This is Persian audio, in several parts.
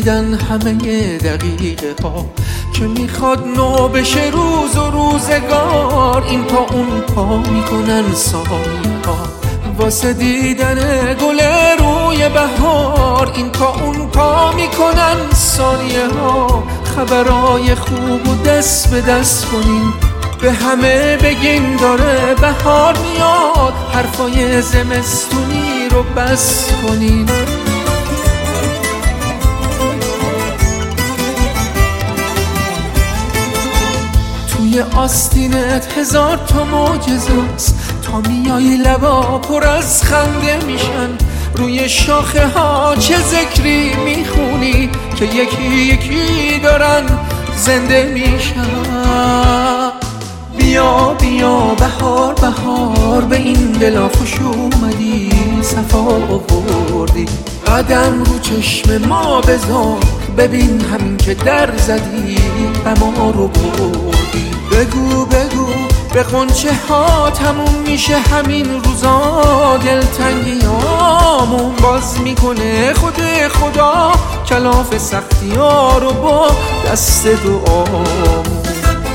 رسیدن همه دقیقه ها که میخواد نو بشه روز و روزگار. این پا اون پا میکنن ثانیه ها واسه دیدن گل روی بهار. این پا اون پا میکنن ثانیه ها. خبرای خوب و دست به دست کنین به همه بگین داره بهار میاد. حرفای زمستونی رو بس کنین. توی آستینت هزار تا معجزه است، تا میای لبا پر از خنده میشن. روی شاخه ها چه ذکری میخونی که یکی یکی دارن زنده میشن. بیا بیا بهار بهار به این دلا خوش اومدی، صفا آوردی. قدم رو چشم ما بذار ببین همین که در زدی غما رو بردی. بگو بگو به غنچه ها تموم میشه همین روزا. دلتنگیامون باز میکنه خود خدا کلاف سختی ها رو با دست دعامون.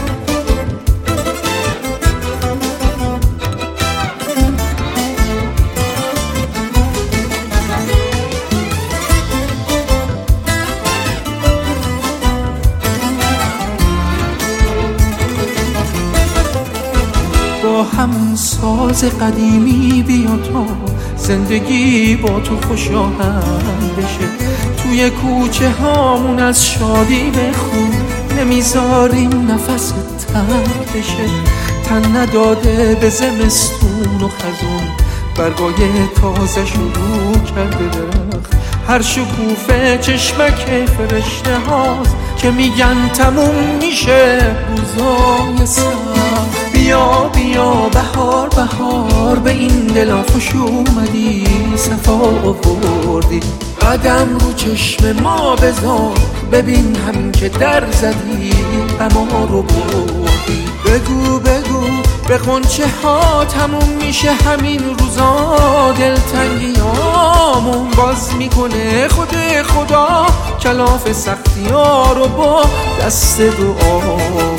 با همون ساز قدیمی بیا تا زندگی با تو خوش آهنگ بشه. توی کوچه هامون از شادی بخون نمیذاریم نفس تنگ بشه. تن نداده به زمستون و خزون برگای تازه شروع کرده درخت. هر شکوفه چشمک فرشته هاست که میگن تموم میشه روزای سخت. بیا بیا بهار بهار به این دلا خوش اومدی، صفا آوردی. قدم رو چشم ما بذار ببین همین که در زدی غما رو بردی. بگو بگو به غنچه ها تموم میشه همین روزا. دلتنگیامون باز میکنه خود خدا کلاف سختی ها رو با دست دعا.